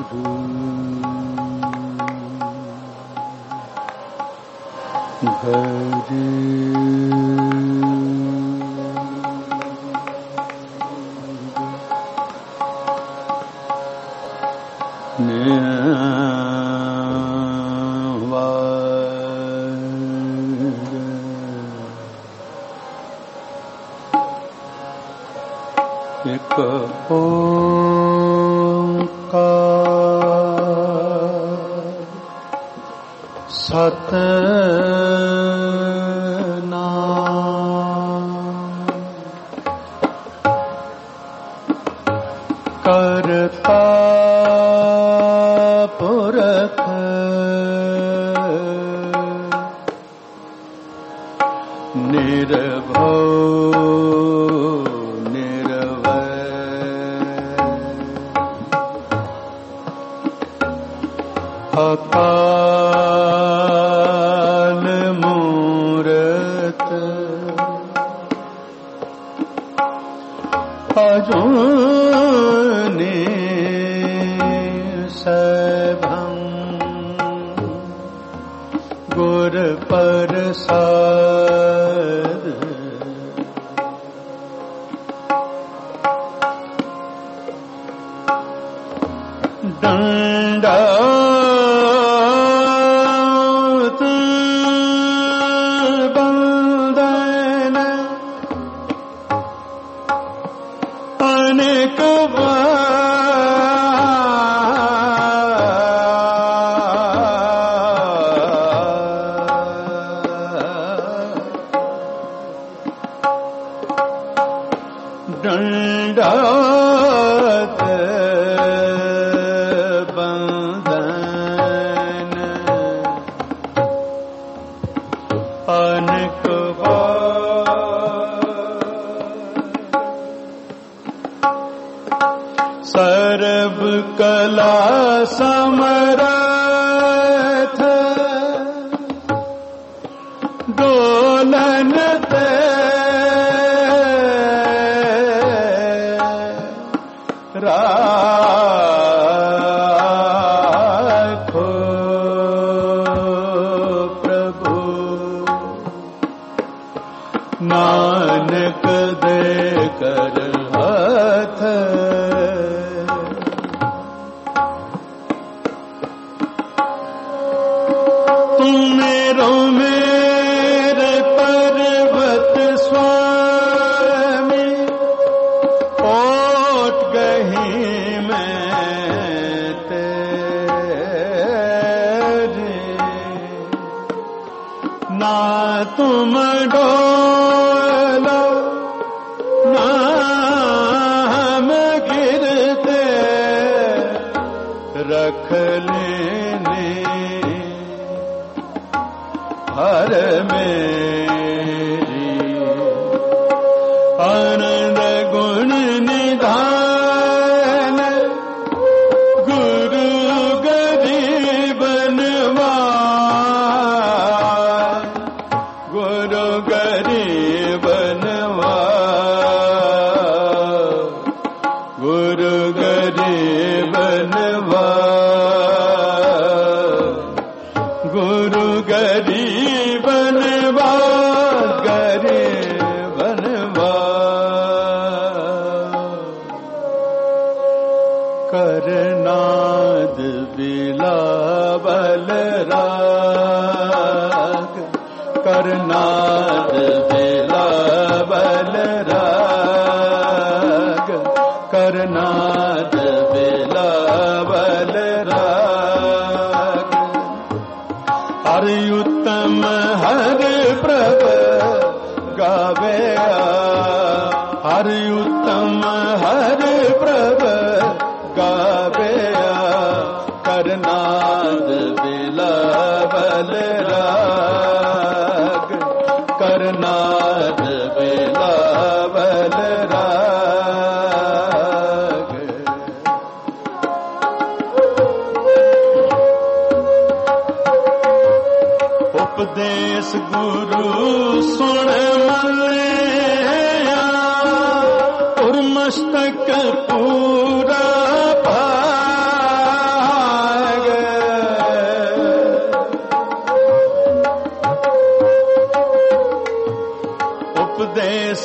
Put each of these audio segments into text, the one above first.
मस्तक पूरा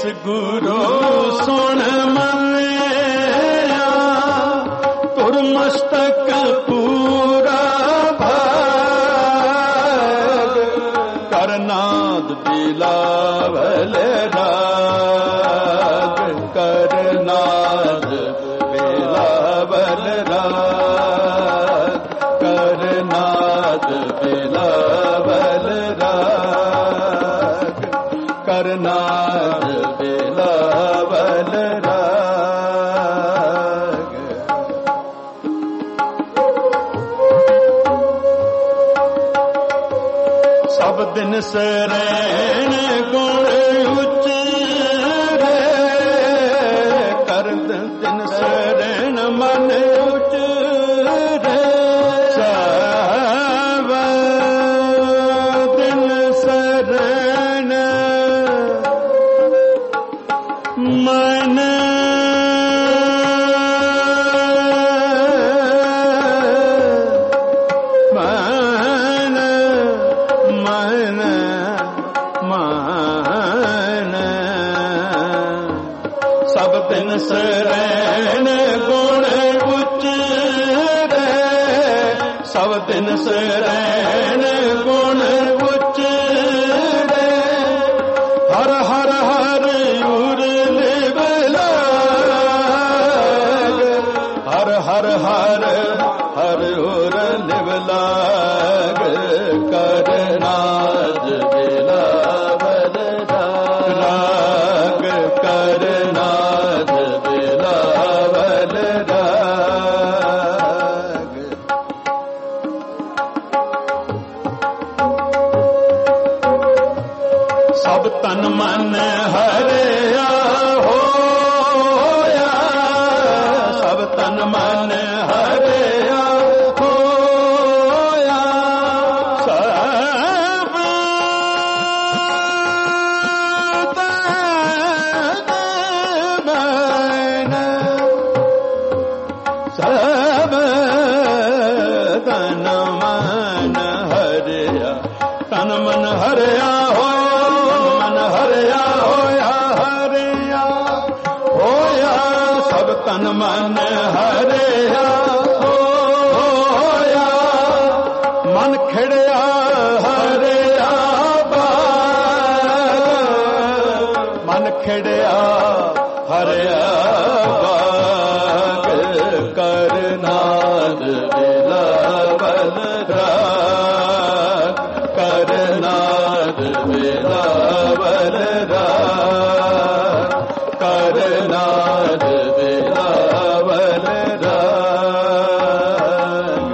ਜਿਸ ਗੁਰੂ ਸੁਣ ਮੰਨਿਆ ਤੁਰ ਮਸਤਕ ਪੂਰਾ ਭਾਗ ਕਰਨਾਦ ਬਿਲਾਵਲ ਰਾਗ ਕਰਨਾਦ ਬਿਲਾਵਲ ਰਾਗ ਕਰਨਾਦ ਬਿਲਾਵਲ ਰਾਗ ਕਰਨਾਦ ਬਿਲਾਵਲ ਰਾਗ। ਸਭ ਦਿਨ ਸਰੈਣ ਗੁਣ ਉਚਰੇ ਕਰਦ ਦਿਨ ਸਰੈਣ ਮਨ ਉਚਰੇ ਸਭ ਦਿਨ ਸਰੈਣ ਮਨ ਸਭ ਦਿਨ ਸਰੈਣ ਗੁਣ ਉਚਰੇ ਸਭ ਦਿਨ ਸਰੈਣ ਗੁਣ ਉਚਰੇ ਹਰ ਹਰ ਹਰ ਉਰ ਲਿਵ ਲਾਗ ਹਰ ਹਰ ਹਰ ਹਰ ਉਰ ਲਿਵ ਲਾਗ ਕਰਨਾਦ ਬਿਲਾਵਲ ਰਾਗ ਕਰਨਾਦ ਬਿਲਾਵਲ ਰਾਗ। ਸਭ ਤਨ ਮਨ ਹਰਿਆ ਹੋਇਆ ਸਭ ਤਨ ਮਨ ਹਰਿਆ ਹੋਇਆ ਸਭ ਤਨ ਮਨ ਸਭ ਤਨ ਮਨ ਹਰਿਆ ਤਨ ਮਨ ਹਰਿਆ ਤਨ ਮਨ ਹਰਿਆ ਹੋਇਆ ਮਨ ਖਿੜਿਆ ਹਰਿਆ ਬਾਗ ਮਨ ਖਿੜਿਆ ਹਰਿਆ ਬਾਗ ਕਰਨਾਦ ਬਿਲਾਵਲ ਰਾਗ ਕਰਨਾਦ ਬਿਲਾਵਲ ਰਾਗ ਕਰਨਾਦ ਬਿਲਾਵਲ ਰਾਗ।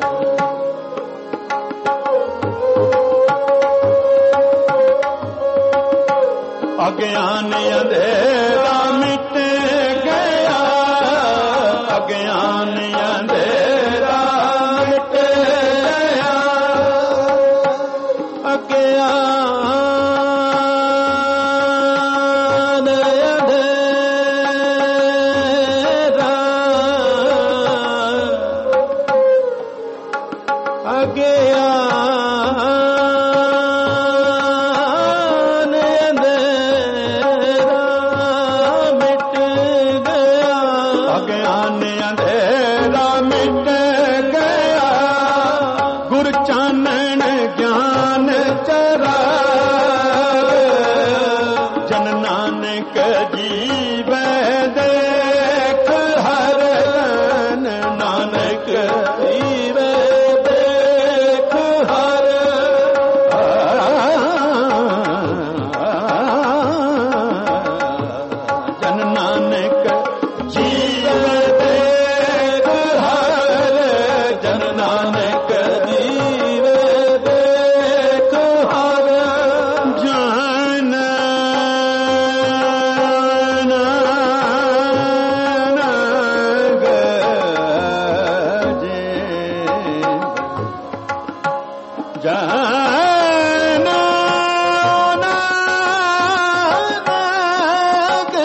ਅਗਿਆਨ ਅੰਧੇਰਾ ਮਿਟ ਗਿਆ ਅਗਿਆਨ ਅੰਧੇਰਾ ਮਿਟ ਗਿਆ ਅਗਿਆਨ ਅੰਧੇਰਾ ਮਿਟ ਗਿਆ ਗੁਰ ਚਾਨਣ ਗਿਆਨ ਚਰਾ ਜਨ ਨਾਨਕ ਜੀਵੈ ਦੇਖ ਹਰ ਨਾਨਕ ਜੀਵੈ ਦੇਖ ਹਰ ਜਨ ਨਾਨਕ ਜੀਵੈ ਦੇਖ ਹਰ ਜਨ ਨਾਨਕ ਜੀਵੈ ਦੇਖ ਹਰ ਜਨ ਨਾਨਕ ਜੀ ਜਨ ਨਾਨਕ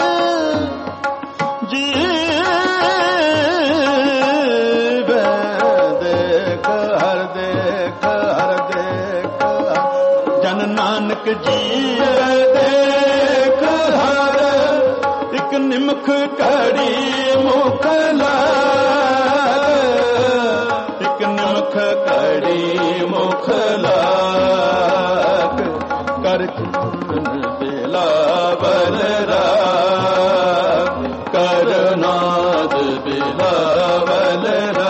ਜੀਵੈ ਦੇਖ ਹਰ ਦੇਖ ਹਰ ਦੇਖ ਜਨ ਨਾਨਕ ਜੀਵੈ ਦੇਖ ਹਰ ਨਿਮਖ ਘੜੀ ਮੁਖ ਲਾਗ, ਇੱਕ ਨਿਮਖ ਘੜੀ ਮੁਖ ਲਾਗ, ਕਰ ਚਿੰਤਨ ਬਿਲਾਵਲ ਰਾਗ, ਕਰ ਨਾਦ ਬਿਲਾਵਲ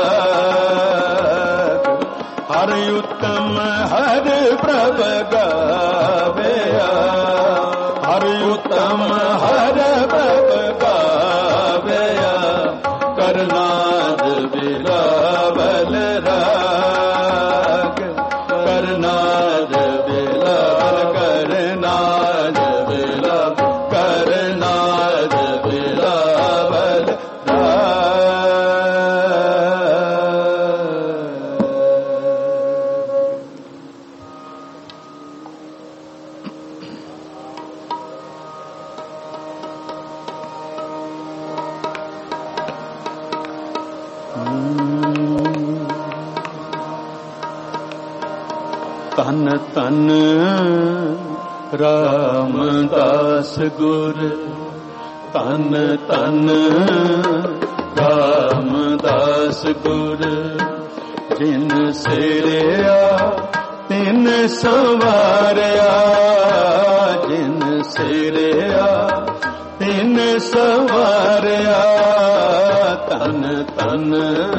ਰਾਗ। ਹਰ ਉਤਮ ਹਰ ਪ੍ਰਭ ਗਾਵਿਆ, ਹਰ ਉਤਮ ਹਰ ਪ੍ਰਭ ਗਾਵਿਆ, ਕਰ ਨਾਦ ਬਿਲਾਵਲ ਰਾਗ, ਕਰ ਨਾਦ ਬਿਲਾਵਲ, ਕਰ ਨਾਦ ਬਿਲਾਵਲ, ਕਰ ਨਾਦ ਬਿਲਾਵਲ ਧੰਨ ਧੰਨ ਰਾਮਦਾਸ ਗੁਰ, ਧੰਨ ਧੰਨ ਰਾਮਦਾਸ ਗੁਰ, ਜਿਨ ਸਿਰਿਆ ਤਿਨ ਸੰਵਾਰਿਆ, ਜਿਨ ਸਿਰਿਆ ਤਿਨ ਸੰਵਾਰਿਆ, ਧੰਨ ਧੰਨ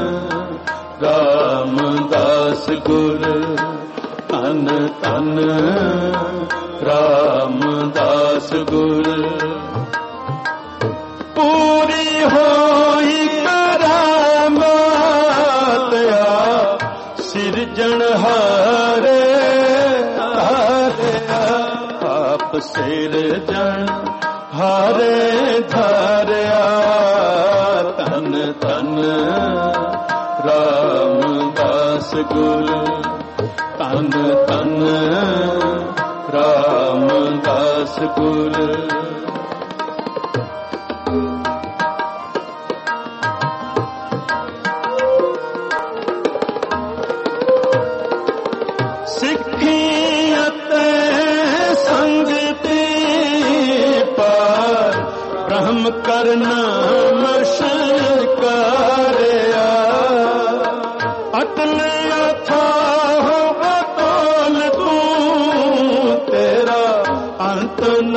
ਰਾਮਦਾਸ ਗੁਰ, ਧੰਨ ਧੰਨ ਰਾਮਦਾਸ ਗੁਰ। ਪੂਰੀ ਹੋਈ ਕਰਾਮਾਤ ਆ ਸਿਰਜਣਹਾਰੇ ਹਾਰਿਆ, ਆਪ ਸਿਰਜਣਹਾਰੇ ਧਾਰਿਆ, ਧੰਨ ਧੰਨ ਰਾਮਦਾਸ ਗੁਰ, ਧੰਨ ਧੰਨ ਰਾਮਦਾਸ ਗੁਰ। ਸਿੱਖੀ ਅਤੇ ਸੰਗਤੀ ਪਾਰ ਬ੍ਰਹਮ ਕਰਨਾ ਮਸ਼ਕਾਰਿਆ, ਅਤਲ ਅਥਾਹ ਅਤੁਲ ਤੂੰ, ਤੇਰਾ ਅੰਤ ਨ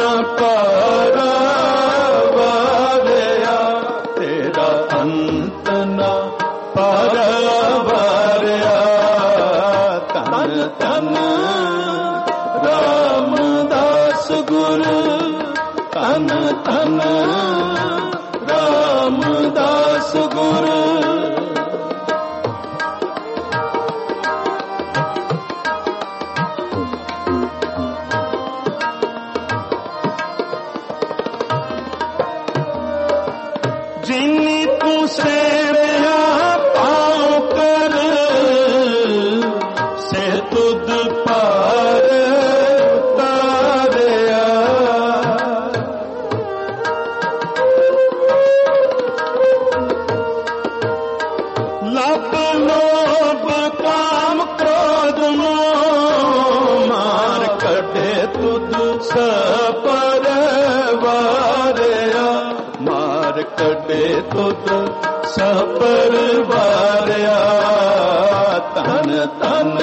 ਪਾਰਵਾਰਿਆ, ਤੇਰਾ ਅੰਤ ਨ ਪਾਰਵਾਰਿਆ, ਧੰਨ ਧੰਨ ਰਾਮਦਾਸ ਗੁਰ, ਧੰਨ ਧੰਨ ਰਾਮਦਾਸ ਗੁਰ। ਜਿਨੀ ਤੂੰ ਸੇਵਿਆ ਪਾਉ ਕਰ, ਸੇ ਤੁਧ ਪਾਰ ਉਤਾਰਿਆ, ਲੱਭ ਲੋਭ ਕਾਮ ਕ੍ਰੋਧ ਮੋਹ, ਮਾਰ ਕੱਢੇ ਤੁਧ ਸਪਰ ਵਾਰਿਆ, ਮਾਰ ਕੱਢੇ ਤੁਧ ਸਪਰ ਵਾਰਿਆ, ਧੰਨ ਧੰਨ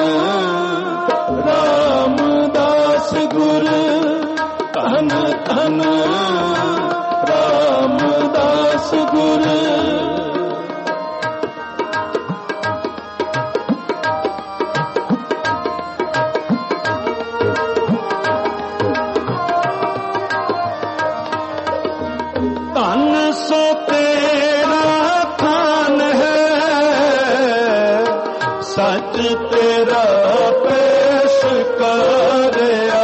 ਰਾਮਦਾਸ ਗੁਰ, ਧੰਨ ਧੰਨ ਰਾਮਦਾਸ ਗੁਰ। ਧੰਨ ਸੋ ਤੇਰਾ ਥਾਨ ਹੈ, ਸੱਚ ਤੇਰਾ ਪੇਸ਼ ਕਰਿਆ,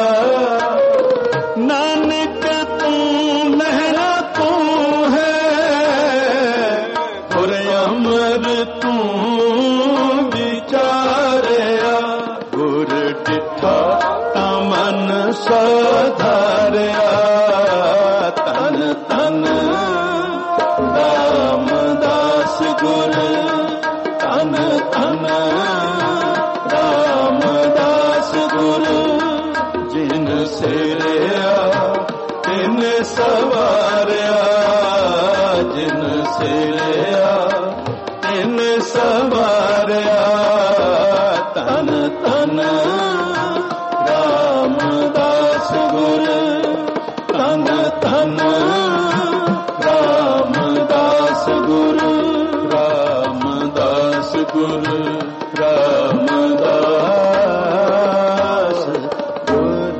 ਨਾਨਕ ਤੂੰ ਮਹਿਰਾ ਤੂੰ ਹੈ, ਗੁਰ ਅਮਰ ਤੂੰ ਵਿਚਾਰਿਆ, ਗੁਰ ਡਿਠਾ ਤਾਂ ਮਨ ਸਾਧਾਰਿਆ, ਧੰਨ ਧੰਨ ਰਾਮਦਾਸ ਗੁਰ, ਧੰਨ ਧੰਨ ਰਾਮਦਾਸ ਗੁਰ। ਜਿਨ ਸਿਰਿਆ ਤਿਨ ਸਵਾਰਿਆ, जिन सिरया तिन संवारया तन तन रामदास गुर तन तन रामदास गुर रामदास गुर रामदास गुर।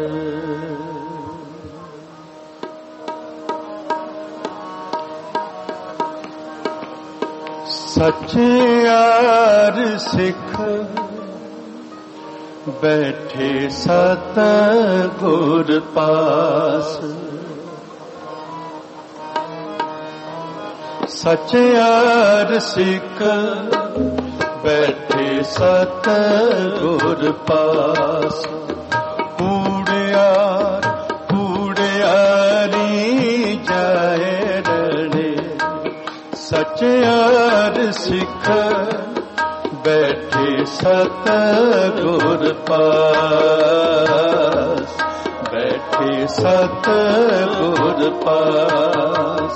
सचियार सिख बैठे सतगुर पास, सचियार सिख बैठे सतगुर पास। कूड़ियार कूड़ियारी जाए रणे, सचियार सिख बैठे सतगुर पास, बैठे सतगुर पास।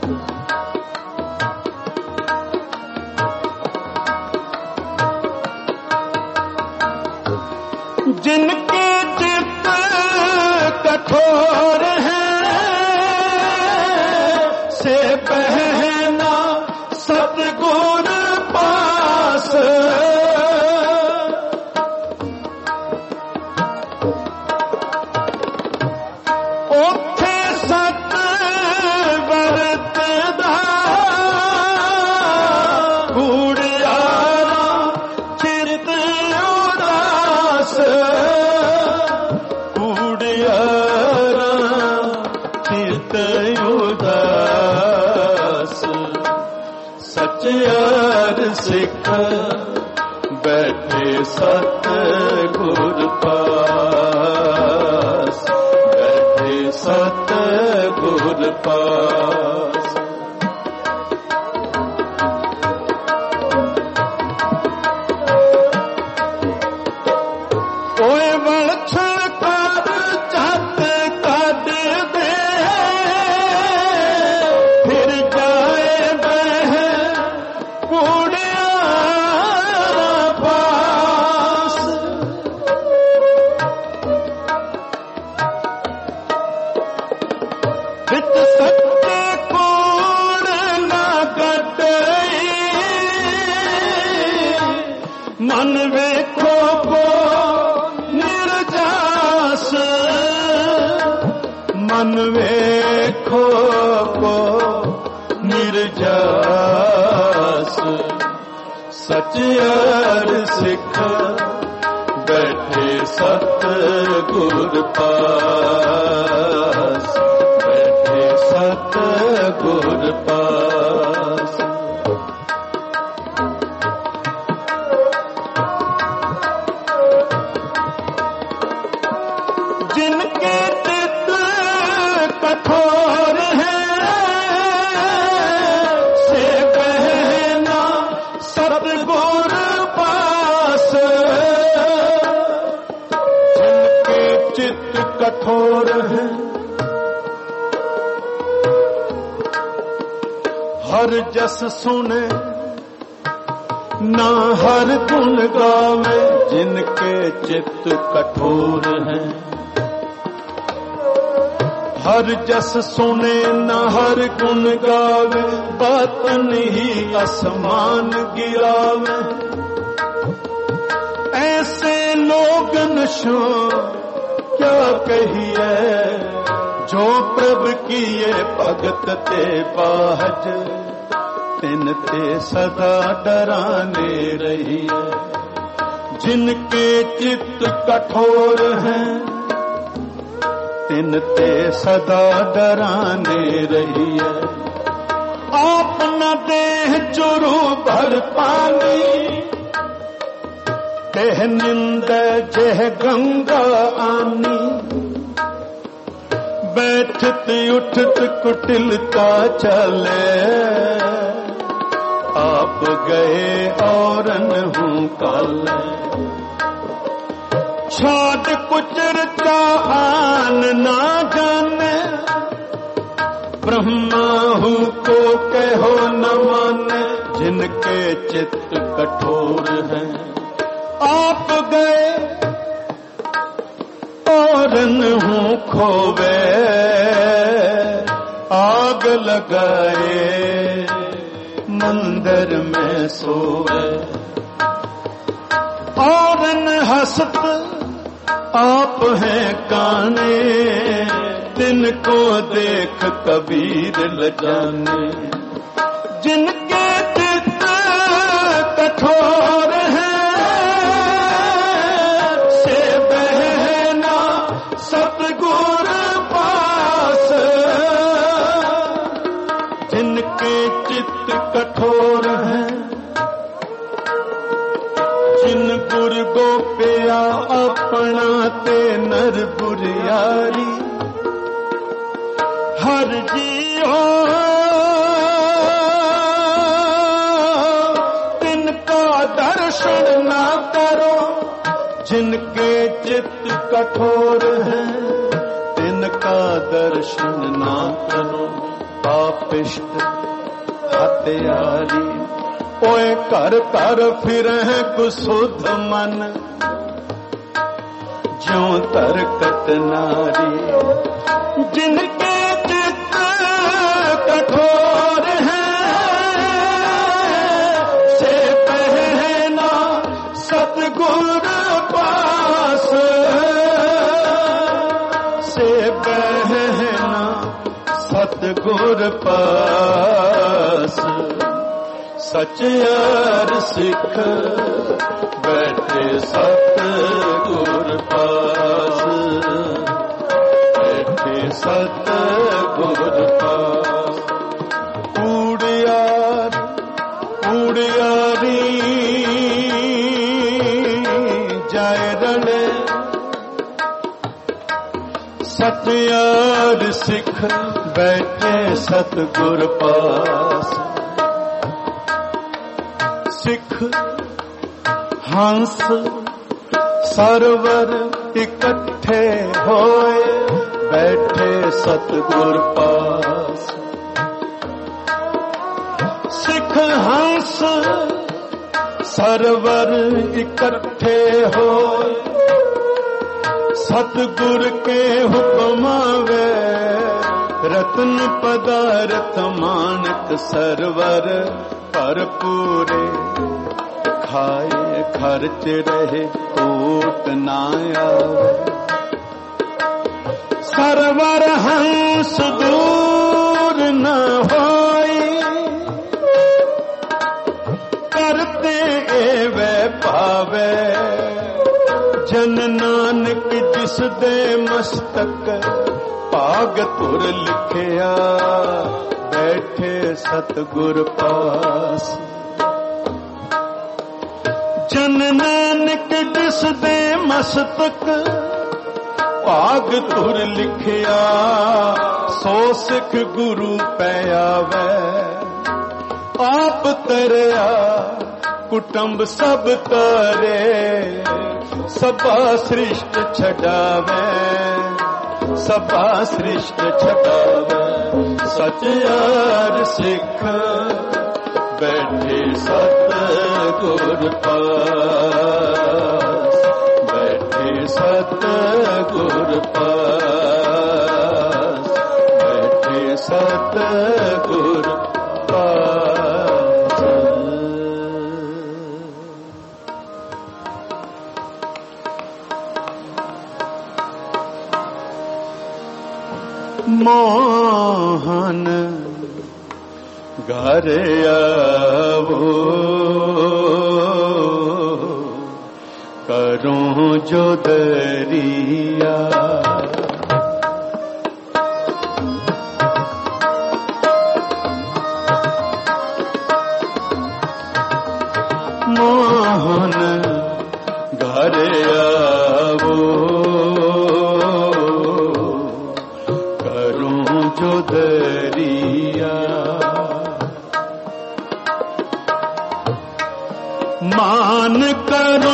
जिनके चित्त कठोर हैं से बहना सतगुर पास। ओथे सत वरतदा कूड़ियारा चित उदास, कूड़ियारा चित उदास। सचियार सिख बैठे सतगुर पास, बैठे सतगुर पास। ओए वलछण कर छत कट दे, फिर जाए बह कूड़ियारा पास। हित सच्चे कूड़ न कटई, मन वेखो को निर्जास, मन वेखो को निर्जास। सचियार सिख बैठे सतगुर पास, बैठे सतगुर पास। जिनके चित्त कठोर हैं से बहना सतगुर पास। जिनके चित्त कठोर हैं हर जस सुने ना हर गुण गावे। जिनके चित्त कठोर हैं हर जस सुने न हर गुण गावे। बातन ही आसमान गिरावे, ऐसे लोगन शो क्या कहिए। जो प्रभ किए भगत ते बाहज, तिन ते सदा डराने रहिए। जिनके चित्त कठोर हैं तिन ते सदा डराने रहिए। आप न देह चुरु भर पानी, देह निंद जेह गंगा आनी। बैठत उठत कुटिलता चले, आप गए औरन हूँ कल। छाट कुचर का आन ना जाने, ब्रह्माहु को कहो न माने जिनके चित्त कठोर हैं। आप गए और हूँ खोवे, आग लगाए मंदिर में सोए। और हंसत आप हैं काने, तिनको देख कबीर लजाने। जिनके चित्त कठोर हैं, से बहना सतगुर पास। जिनके चित्त कठोर हैं, जिन गुर गोपिया अपनाते नर बुरियारी। हर जियो तिनका दर्शन ना करो, जिनके चित्त कठोर हैं तिनका दर्शन ना करो। पापिष्ट हत्यारी ओए कर कर फिरें कुसुध मन, ज्यों तरकत नारी। जिनके चित्त कठोर हैं, से पहना सतगुर पास। से पहना सतगुर पास। सचयार सिख बैठे सतगुर पास। बैठे सतगुर पास। उड़ियारी जाए रले, सचयार सिख बैठे सतगुर पास। सिख हंस सरवर इकट्ठे होए, बैठे सतगुर पास। सिख हंस सरवर इकट्ठे होए, सतगुर के हुक्म वे। रत्न पदार्थ मानक सरवर भरपूरे, खाए खर्च रहे टूट ना आवे। सरवर हंस दूर न होई, करते एवे पावे। जन नानक जिस दे मस्तक भाग तुर लिखिया, बैठे सतगुर पास। जन नानक जिस दे मस्तक भाग तुर लिखिया, सो सिख गुरु पै आवे। आप तरया कुटुंब सब तारे, सबा सृष्ट छडावे। सबा सृष्ट छडावे। सचयार सिख बैठे सतगुर पास। बैठे सतगुर पास। बैठे सतगुर पास। मोहन घर आवो, करूं जो दरिया। मोहन घर आवो, करूं जो दरिया। मान करो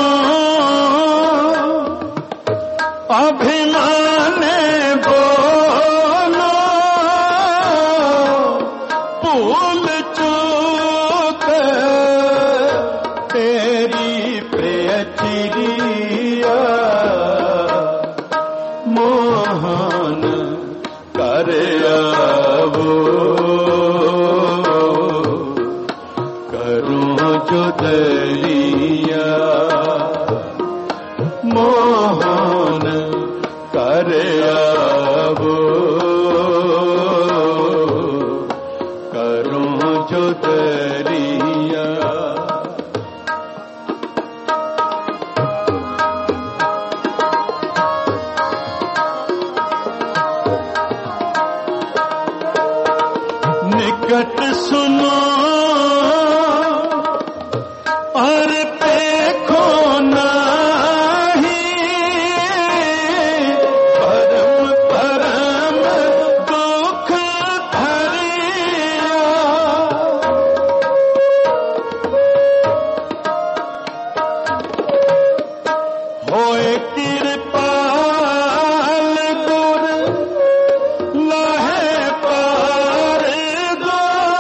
अभिमान बोलो, तेरी प्रिय चिड़िया मोहन कर आवो, करूं जुदरिया मोहन कर आवो, करूं जुदरिया। निकट सुनो और देखो नाही, परम परम दुख धरिया। होए कृपाल गुर लहे पार दो,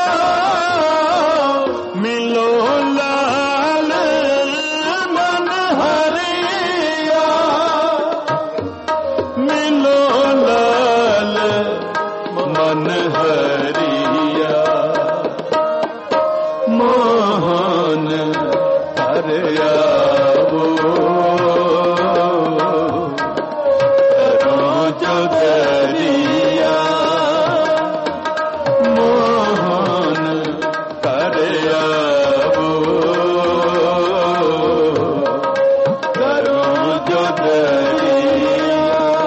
मिलो लाल मन हरिया, मिलो लाल मन हरिया मोहन कर आवो, करूं जुदरिया मोहन कर आवो, करूं जुदरिया।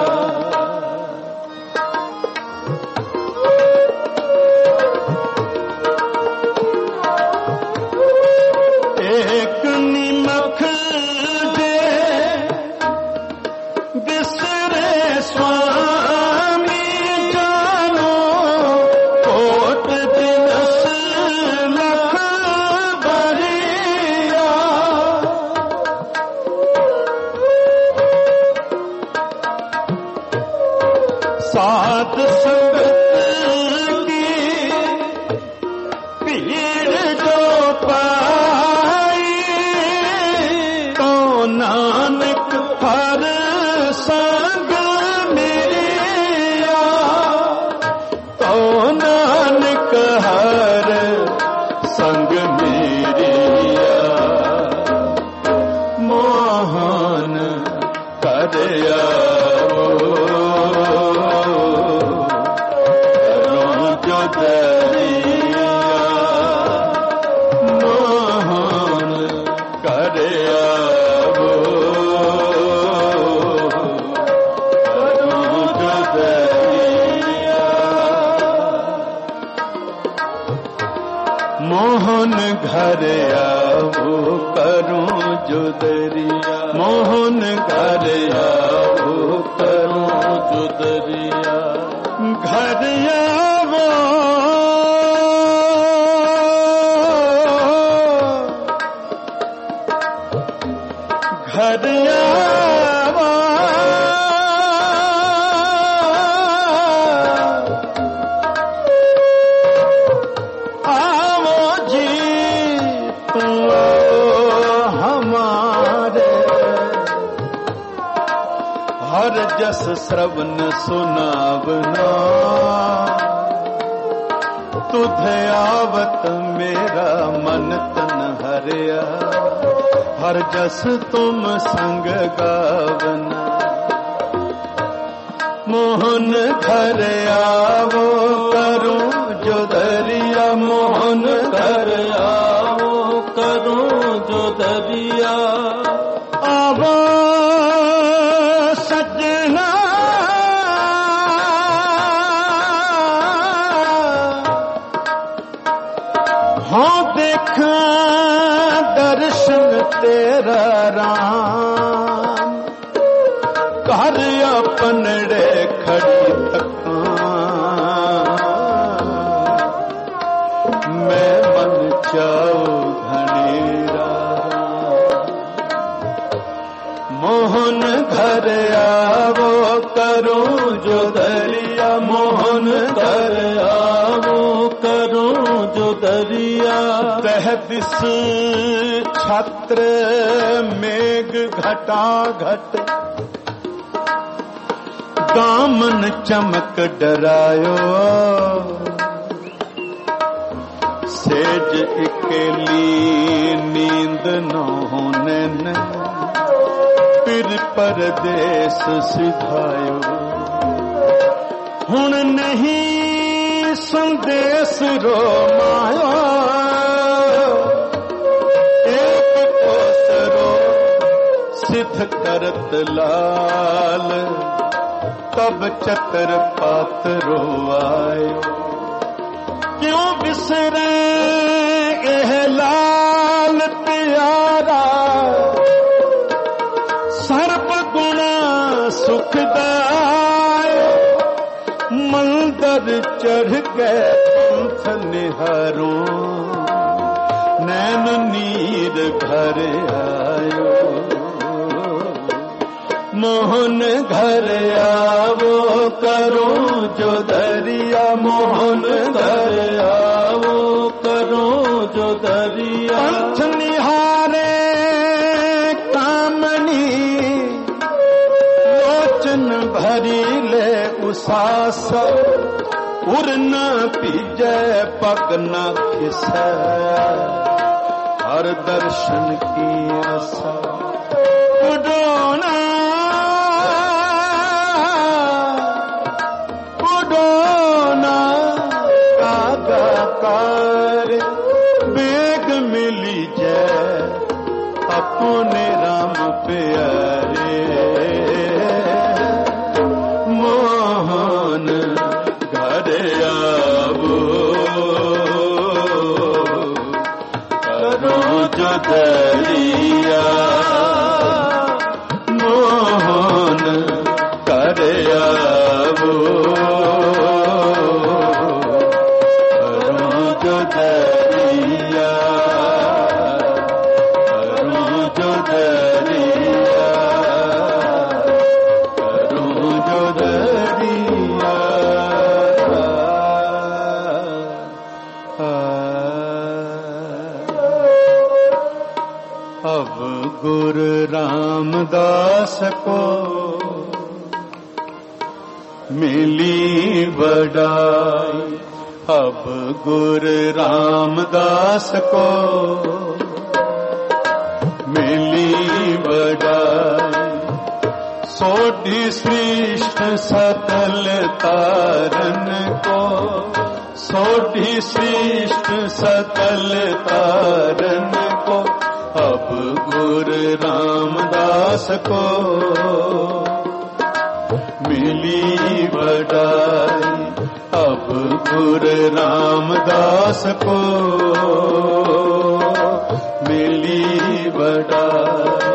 एक निमख दे बिसरे स्वामी जानो, कोट दिवस लख भरिया। साध संगत की पीड़ जो पाई, तो नानक हर संग मिलिया, तो नानक हर संग मिलिया मोहन कर आवो, करूं जुदरिया मोहन कर आवो, करूं जुदरिया। मोहन घर आवो, करूं जुदरिया मोहन घर आवो, करूं जुदरिया। घर आवो घर आवो, आवो जी तुम हमारे, हर जस श्रवण सुनावना, तुझे आवत मेरा मन तन हरिया, हर जस तुम संग गावना। मोहन घर आवो, करूं जुदरिया मोहन घर आवो, करूं जुदरिया। आवो सजना हो देखा दर्शन तेरा राम, घर अपनड़े खड़ी तका, मैं मन चाऊ घनेरा। मोहन घर आवो, करूं जुदरिया मोहन घर आवो, करूं जो दरिया। तहदिस छत्र मेघ घटा घट, दामन चमक डरायो। सेज इकेली नींद न होने न, फिर परदेस सिधायो। हुण नहीं संदेश रो माया, एक कोसरो सिद्ध करत लाल। तब चतर पात रो आयो, क्यों बिसरे एह लाल प्यारा। सर्व गुणा सुखदाय, मंदर चढ़ के पंथ निहारो। नैन नीर घर आयो, मोहन घर आवो करो जो दरिया। मोहन घर आवो करो जो दरिया। पंथ निहारे कामनी, लोचन भरी ले उसास। उर न पीजे पग न खिसे, हर दर्शन की आशा। उडोना बेग मिली जय अपने राम प्यारे। मोहन घर आवो करो जो दरिया। मोहन घर आवो दरिया, करूं जो दरिया, करूं जो दरिया। अब गुरु रामदास को मिली बड़ाई। अब गुरु रामदास को मिली बड़ाई। सोढ़ी श्रेष्ठ सकल तारन को, सोढ़ी श्रेष्ठ सकल तारन को। अब गुरु रामदास को मिली बड़ाई। अब गुरु रामदास को मिली बड़ाई।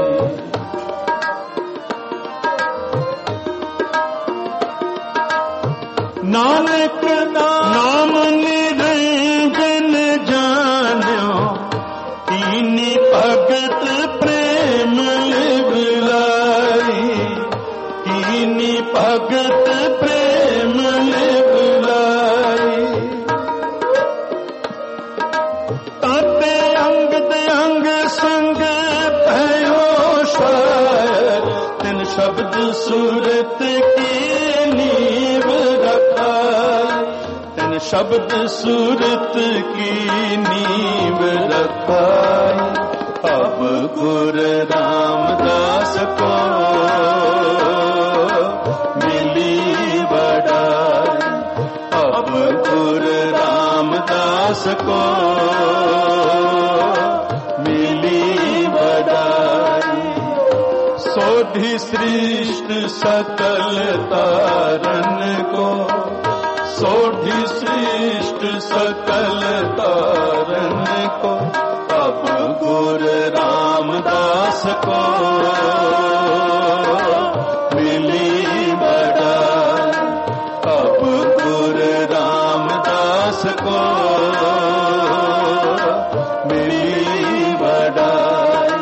नानक नाम निरंजन जान्यो, कीनी भगत प्रेम लिवलाई। कीनी भगत प्रेम लिवलाई। ताते अंगद अंग संग भयो शायर, तिन शब्द सूरत की नींव रखाई। तिन शब्द सूरत की नींव रखाई। अब गुरु रामदास को मिली बड़ाई। अब गुरु रामदास को मिली बड़ाई। सोढ़ी श्रेष्ठ सकल तारन को, सोढ़ी श्रेष्ठ सकल तारन को। अब गुरु रामदास को मिली बड़ाई। अब गुरु रामदास को मिली बड़ाई।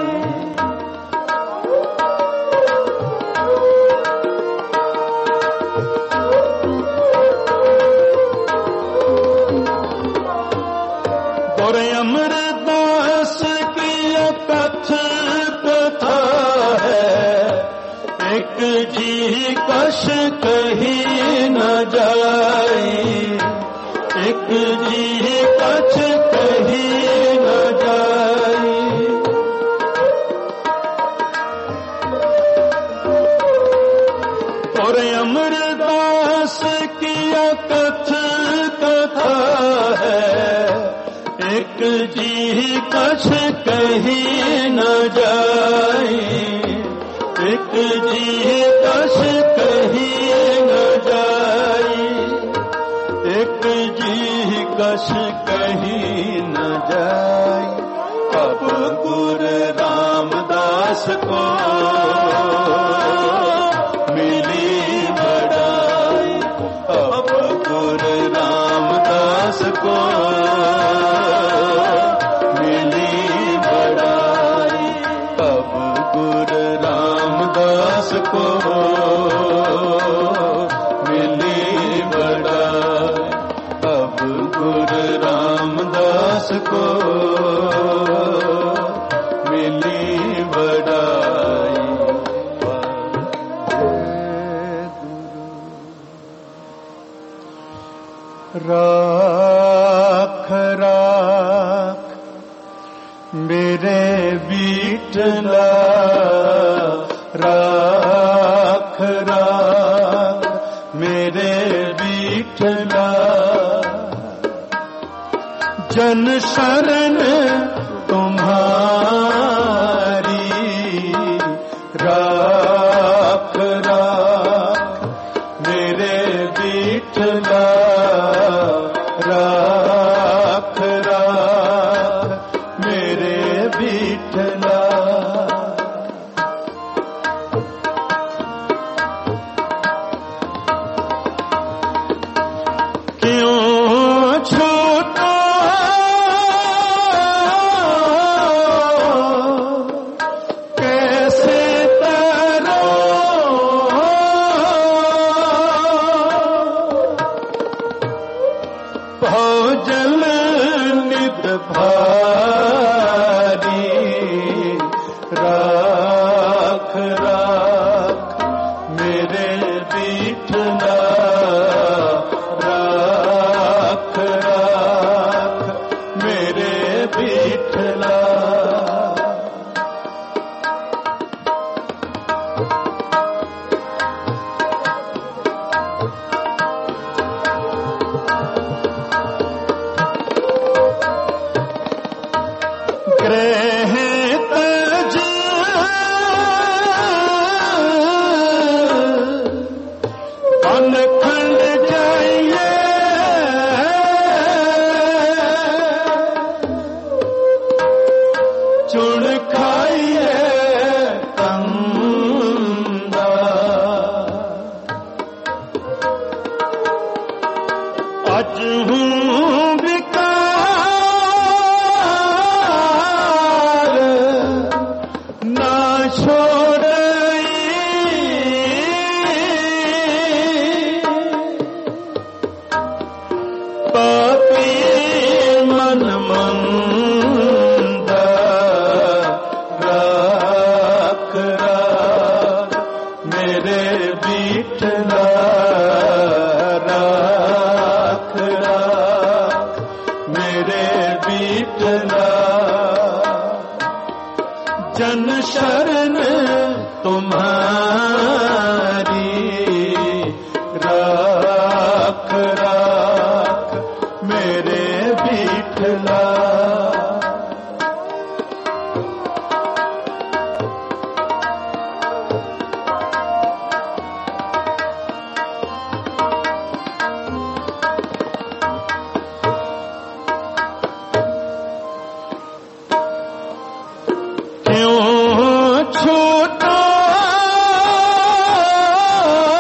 जी कछ कही न जाई। और अमरदास किया कथा है, एक जी कछ कही न जाई। एक जी कछ कही न जाई। एक जी कछ कही न जाई। अब गुरु रामदास को मिली बड़ाई। अब गुरु रामदास को मिली बड़ाई। अब गुरु रामदास को मिली बड़ाई। अब गुरु रामदास को मिली बड़ाई। राख राख मेरे बीटला। राख राख मेरे बीटला। जन शरण तुम्हारी। राख राख मेरे बीटला। राख राख मेरे बीटला। क्यों छूटा कैसे तरो। भोजल नित भारी। राख राख मेरे बीटला। राख राख मेरे बीटला। ग्रह तज अनखंड जाइए। चुन खाइए कंदा। अज हूँ विकार ना छोड़ई। पापी मन मंदा। राख राख मेरे बीटला। राख राख मेरे बीटला। जन शरण तुम्हारी। राख राख मेरे बीटला। क्यों छूटा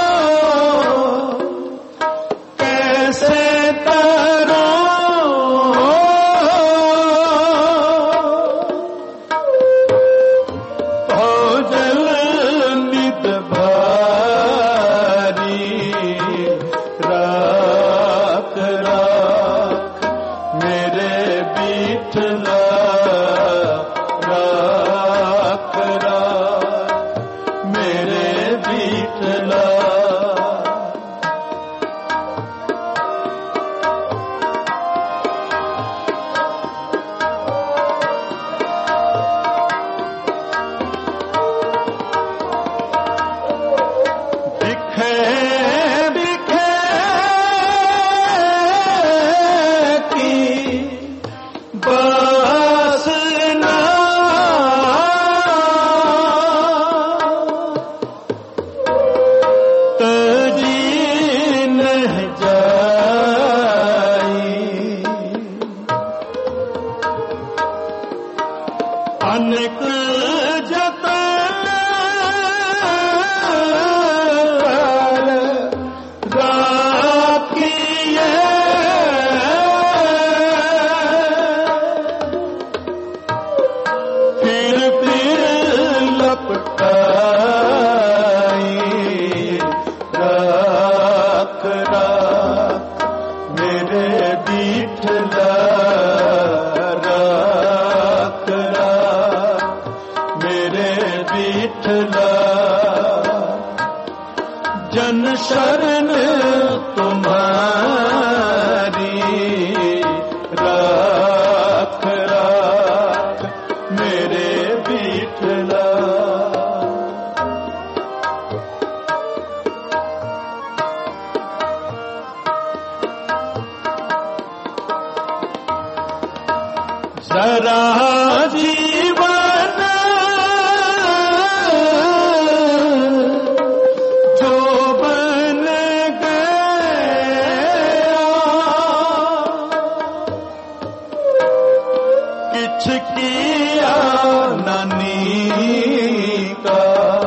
मेरे विठला जन शरण तुम्हारी राख राख मेरे विठला। जरा जीवन जो बन गया किछ किया नानी का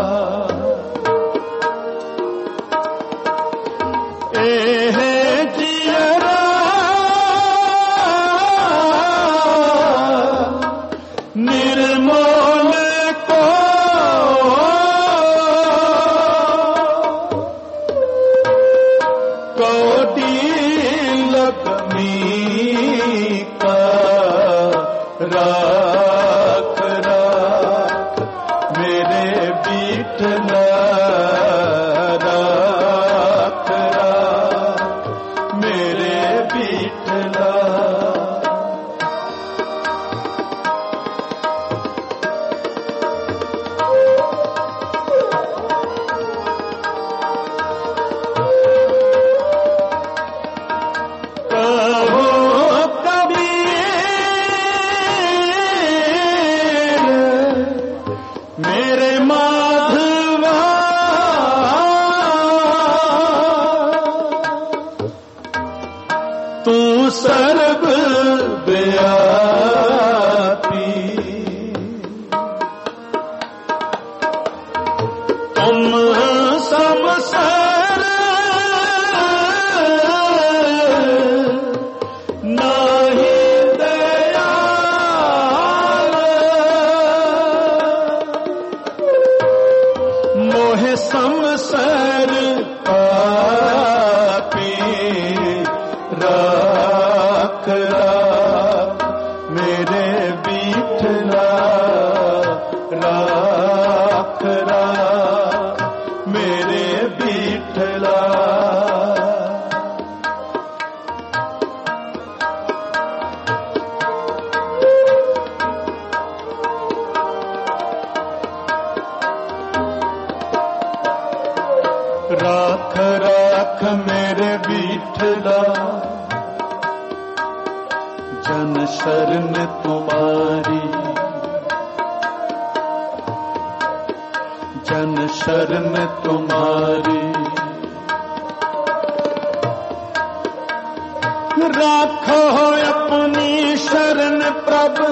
एह जियरा निर्मोल को कोटि लक्ष्मी का राख राख मेरे विठला राख राख मेरे विठला। मेरे माधवा तू सर्व व्यापी तुम समसर नाही मोहे समसर पापी राख राख मेरे विठला राख राख मेरे विठला। राख राख मेरे विठला जन शरण तुम्हारी जन शरण तुम्हारी राखो अपनी शरण प्रभु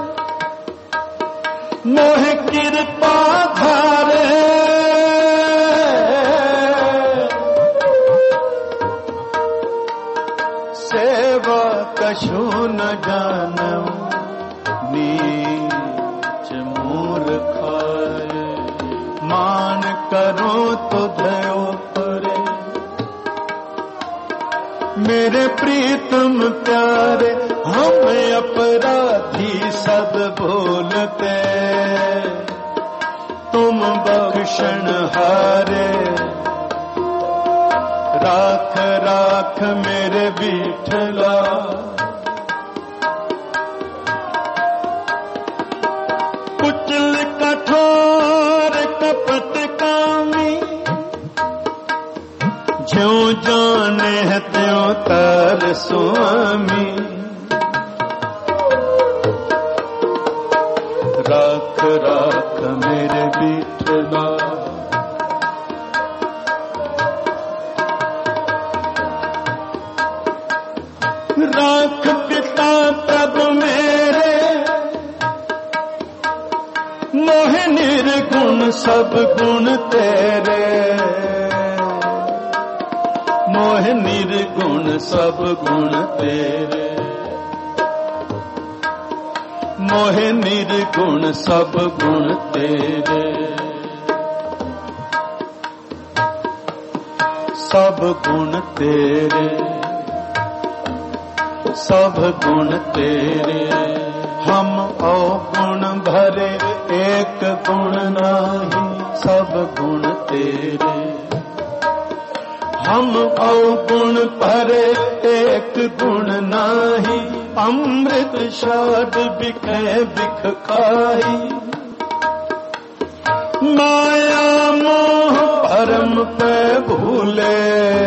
मोह कृपा धारे सेवा कछु न जानम नीच मूर्खाय मान करो तो भयो परे मेरे प्रीतम प्यारे हम अपराधी सब भूलते तुम बख्शण हारे राख राख मेरे विठला। कुचल कठोर कपट कामी ज्यों जाने है त्यों तर स्वामी राख राख मेरे विठला। राख पिता प्रभु मेरे मोह निर्गुण सब गुण तेरे मोह निर्गुण सब गुण तेरे मोह निर्गुण सब गुण तेरे सब गुण तेरे सब गुण तेरे हम अवगुण भरे एक गुण नाही सब गुण तेरे। हम अवगुण भरे एक गुण नाही, अमृत शाद बिखे बिख खाई। माया मोह परम पे भूले,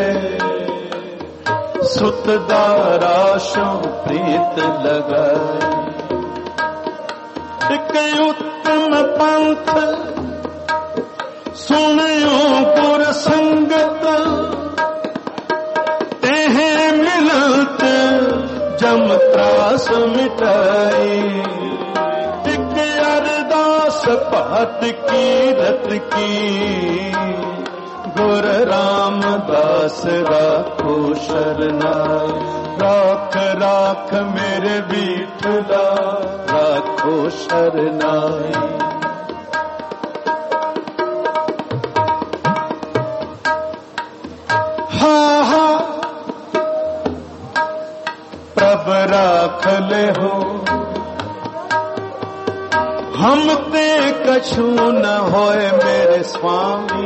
सुत दाराशों प्रीत लगाए। एक उत्तम पंथ सुनियो गुर संगत, तेहे मिलत जम त्रास मिटाई। एक अरदास पाठ कीरत की, गुर रामदास राखो शरनाई। राख राख मेरे विठला राखो शरनाई। हा हा प्रभ राख ले हो, हम ते कछु न होए मेरे स्वामी।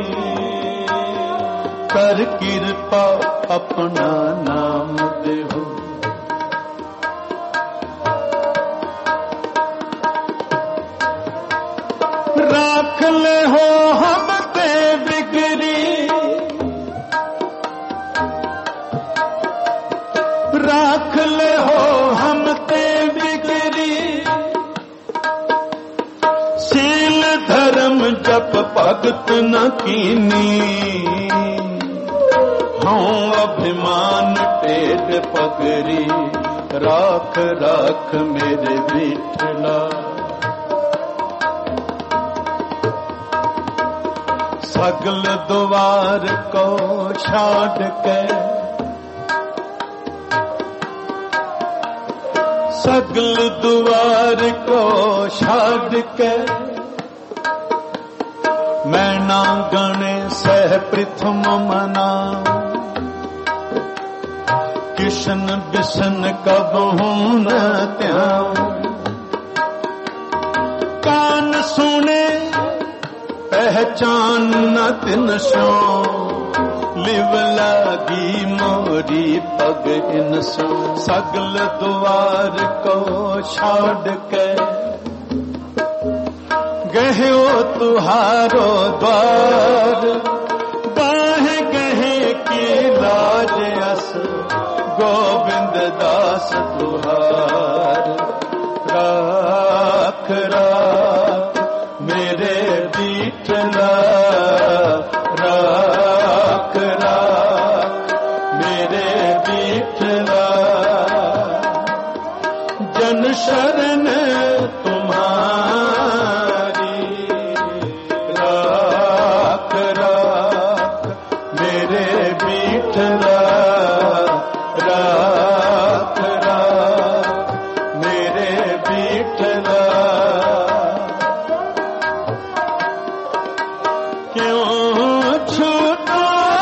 कर कृपा अपना नाम देहो। राख ले हो हम ते बिगड़ी, राख ले हो हम ते बिगड़ी। शील धर्म जप भगत न कीनी, हूँ अभिमान टेढ़ पगड़ी। राख राख मेरे विठला, सगल द्वार को छाड़ के, सगल द्वार को छाड़ के। मैं ना गणे सह प्रथम मना, किशन बिशन कब हूं न त्याऊं। कान सुने पहचान न तिन सो, लिव लागी मोरी पग इन सो। सगल द्वार को छाड़ के, गहो तुहारो द्वार। बाहे गहे की लाज अस, गोविंद दास तुहार। राख राख मेरे विठला, राख राख मेरे विठला। जन शरण तुम्हारी, राख राख मेरे विठला। राख राख मेरे विठला। क्यों छूटा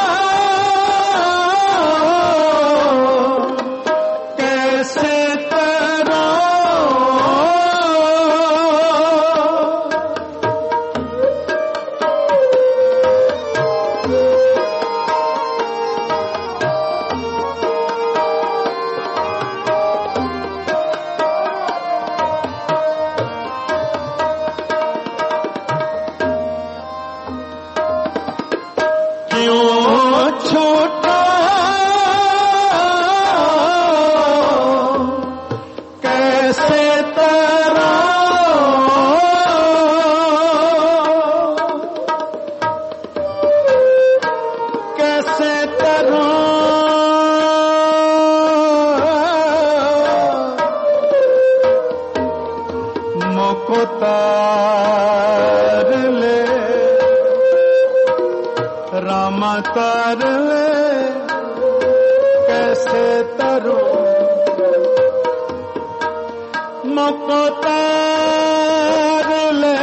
कैसे तरो, छोटा कैसे तरो। कैसे तरो मोको तार ले, रामा तार ले। कैसे तरो मोको तार ले,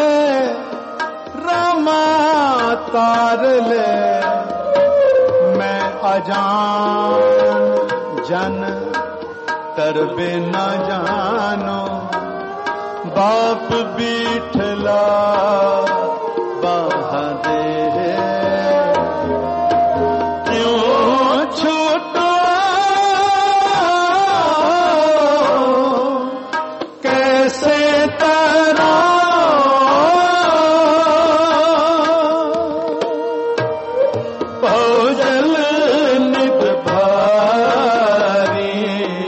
रामा तार ले। मैं अजान जन तरबे न जानो, बाप बीठला बाहा दे क्यों छूटो कैसे तारा भोजल नित भारी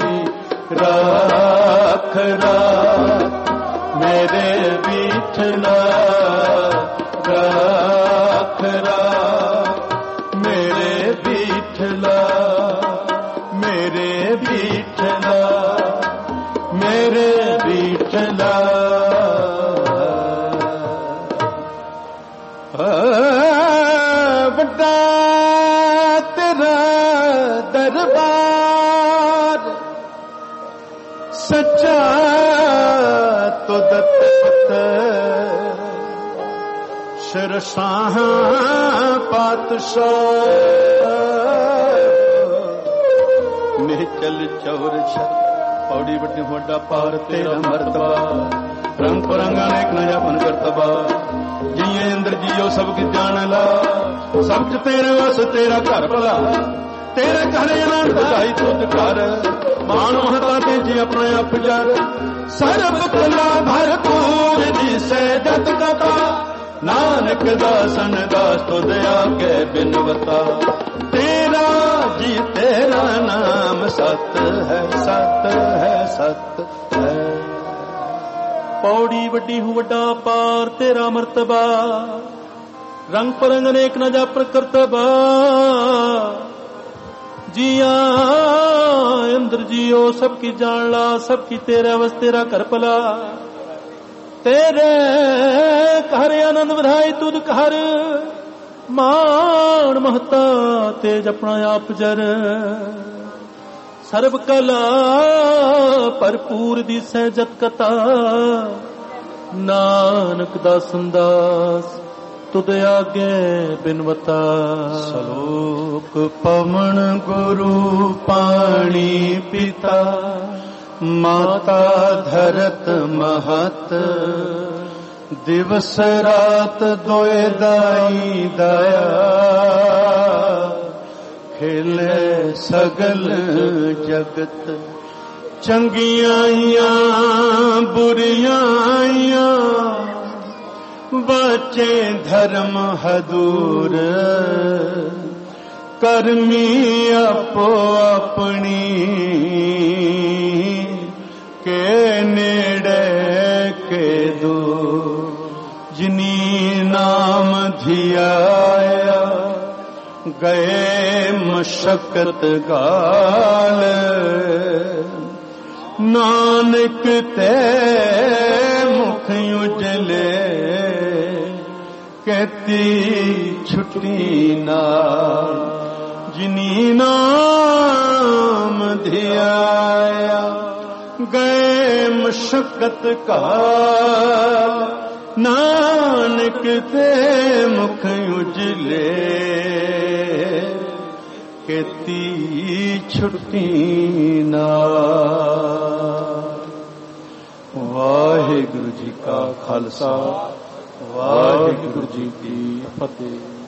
राख मेरे बीठला राख मेरे बीठला मेरे बीठला मेरे बीठला बड़ा तेरा दरबार सच्चा तो दत्त शिरसाह पातशाह निचल चौर छर पौड़ी बड़ी होडा पार तेरा मर्तबा रंग परंगा ने एक नया पन करतबा जिये इंद्र जियो सबकी जान ला सब च तेरे वस तेरा घर भला तेरे घर नाम बधाई तुझ कर मानो हता ते जी अपने आप जर सर्व कला भरपूर जी से जत कथा नानक दासन दास तुझ आगे बिनवता तेरा जी तेरा नाम सत है सत है सत है पौड़ी वड्डी हूँ वड्डा पार तेरा मर्तबा रंग परंग अनेक न जा प्रकर्तबा जिया इंद्र जियो सबकी जान ला सबकी तेरा वस तेरा कर पला तेरे घर आनंद बधाई तुद घर मान महता तेज अपना आप जर सर्व कला भरपूर दिसै जत कथा नानक दासन दास तुद आगे बिनवता सलोक पवन गुरु पानी पिता माता धरत महत दिवस रात दोए दाई दया खेले सगल जगत चंगियां बुरियां बचे धर्म हदूर करमी अपो अपनी के नेड़े के दूर जिनी नाम धियाया गए मशक्कत गाल नानक ते मुख उजले कहती छुट्टी ना जिनी नाम धियाया गए मशक्कत काल नानक ते मुख उजले कहती छुट्टी ना। वाहिगुरु जी का खालसा वाहिगुरु जी की फतेह।